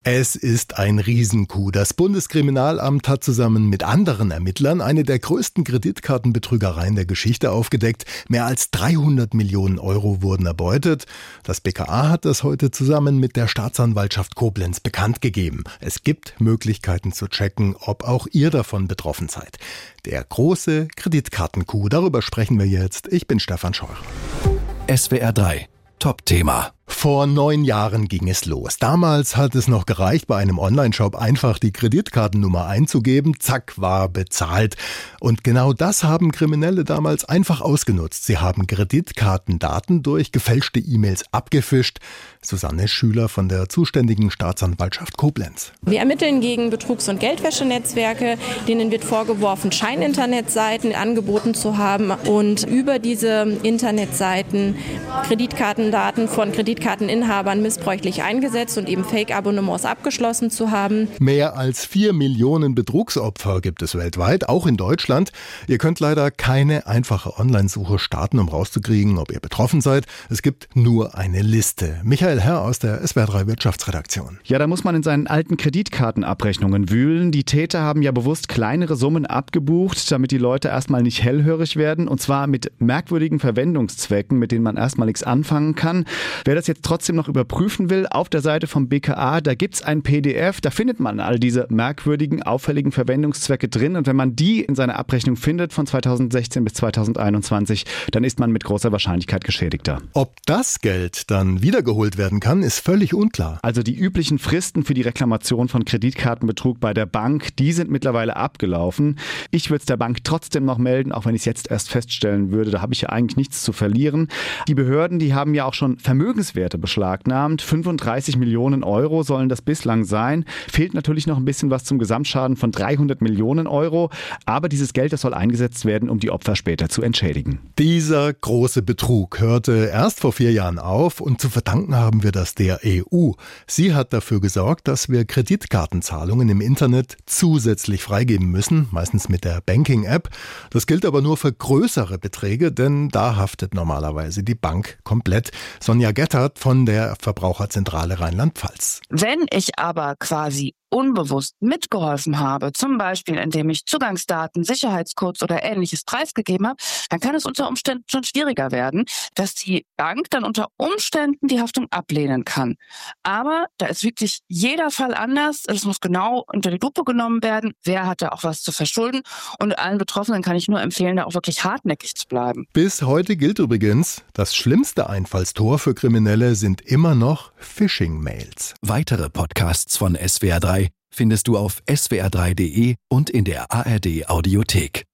Es ist ein Riesencoup. Das Bundeskriminalamt hat zusammen mit anderen Ermittlern eine der größten Kreditkartenbetrügereien der Geschichte aufgedeckt. Mehr als 300 Millionen Euro wurden erbeutet. Das BKA hat das heute zusammen mit der Staatsanwaltschaft Koblenz bekannt gegeben. Es gibt Möglichkeiten zu checken, ob auch ihr davon betroffen seid. Der große Kreditkartencoup, darüber sprechen wir jetzt. Ich bin Stefan Scheurer. SWR 3, Top-Thema. Vor 9 Jahren ging es los. Damals hat es noch gereicht, bei einem Onlineshop einfach die Kreditkartennummer einzugeben. Zack, war bezahlt. Und genau das haben Kriminelle damals einfach ausgenutzt. Sie haben Kreditkartendaten durch gefälschte E-Mails abgefischt. Susanne Schüler von der zuständigen Staatsanwaltschaft Koblenz. Wir ermitteln gegen Betrugs- und Geldwäschenetzwerke. Denen wird vorgeworfen, Scheininternetseiten angeboten zu haben und über diese Internetseiten Kreditkartendaten von Kreditkarteninhabern missbräuchlich eingesetzt und eben Fake-Abonnements abgeschlossen zu haben. Mehr als 4 Millionen Betrugsopfer gibt es weltweit, auch in Deutschland. Ihr könnt leider keine einfache Online-Suche starten, um rauszukriegen, ob ihr betroffen seid. Es gibt nur eine Liste. Michael Herr aus der SWR 3 Wirtschaftsredaktion. Ja, da muss man in seinen alten Kreditkartenabrechnungen wühlen. Die Täter haben ja bewusst kleinere Summen abgebucht, damit die Leute erstmal nicht hellhörig werden. Und zwar mit merkwürdigen Verwendungszwecken, mit denen man erstmal nichts anfangen kann. Wer das jetzt trotzdem noch überprüfen will, auf der Seite vom BKA, da gibt's ein PDF, da findet man all diese merkwürdigen, auffälligen Verwendungszwecke drin. Und wenn man die in seiner Abrechnung findet von 2016 bis 2021, dann ist man mit großer Wahrscheinlichkeit Geschädigter. Ob das Geld dann wiedergeholt werden kann, ist völlig unklar. Also die üblichen Fristen für die Reklamation von Kreditkartenbetrug bei der Bank, die sind mittlerweile abgelaufen. Ich würde es der Bank trotzdem noch melden, auch wenn ich es jetzt erst feststellen würde. Da habe ich ja eigentlich nichts zu verlieren. Die Behörden, die haben ja auch schon Vermögenswerte beschlagnahmt. 35 Millionen Euro sollen das bislang sein. Fehlt natürlich noch ein bisschen was zum Gesamtschaden von 300 Millionen Euro. Aber dieses Geld, das soll eingesetzt werden, um die Opfer später zu entschädigen. Dieser große Betrug hörte erst vor 4 Jahren auf und zu verdanken haben wir das der EU. Sie hat dafür gesorgt, dass wir Kreditkartenzahlungen im Internet zusätzlich freigeben müssen, meistens mit der Banking-App. Das gilt aber nur für größere Beträge, denn da haftet normalerweise die Bank komplett. Sonja Gettert von der Verbraucherzentrale Rheinland-Pfalz. Wenn ich aber quasi unbewusst mitgeholfen habe, zum Beispiel indem ich Zugangsdaten, Sicherheitscodes oder Ähnliches preisgegeben habe, dann kann es unter Umständen schon schwieriger werden, dass die Bank dann unter Umständen die Haftung ablehnen kann. Aber da ist wirklich jeder Fall anders. Es muss genau unter die Lupe genommen werden. Wer hat da auch was zu verschulden? Und allen Betroffenen kann ich nur empfehlen, da auch wirklich hartnäckig zu bleiben. Bis heute gilt übrigens, das schlimmste Einfallstor für Kriminelle sind immer noch Phishing-Mails. Weitere Podcasts von SWR 3 findest du auf swr3.de und in der ARD Audiothek.